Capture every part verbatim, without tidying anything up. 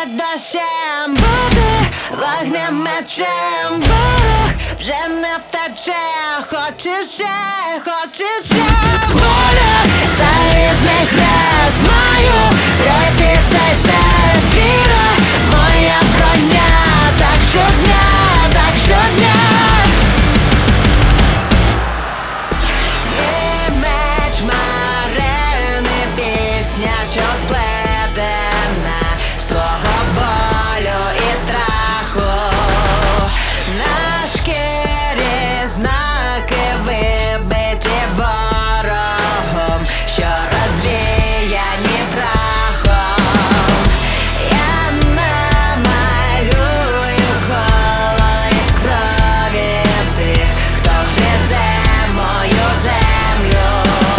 під дощем бути вогнеметчем, ворог вже не втече. Хочеш ще, хочеш ще воля, залізний хрест маю пройти цей тест. Віра, моя броня, так щодня, так щодня. Є меч марини, пісня, що сплетена з твого болю і страху. На шкірі знаки вибиті ворогом, що розвіяні прахом. Я намалюю коло із крові тих, хто гризе мою землю.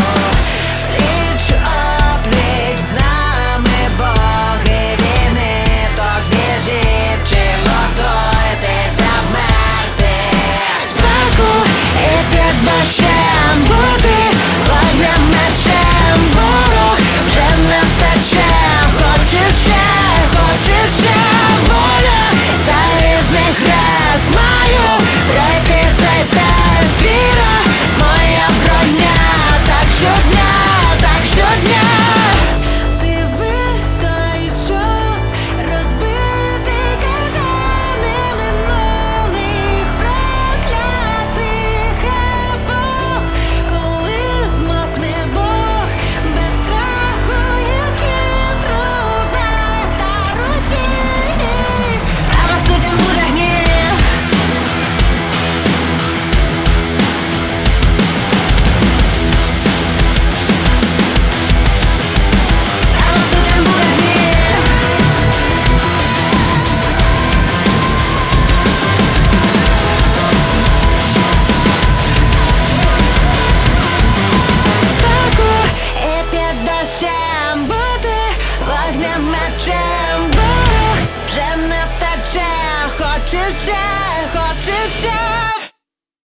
Пліч-опліч з нами боги війни, тож біжіть чи готуйтеся вмерти. В спеку і під дощем бути вогнеметчем, ворог вже не втече. Хочеш ще, хочеш ще воля, залізний хрест маю пройти цей тест. Віра, моя броня, так щодня, так щодня. Дивись, той, що розбитий кайдани минулих проклятих епох. Коли змовкне Бог, без страху і слів рубе та руші, правосуддям буде гнів. Правосуддям буде гнів. Спеку і під дощем бути вогнеметчем, ворог вже не втече. Хочеш ще, хочеш ще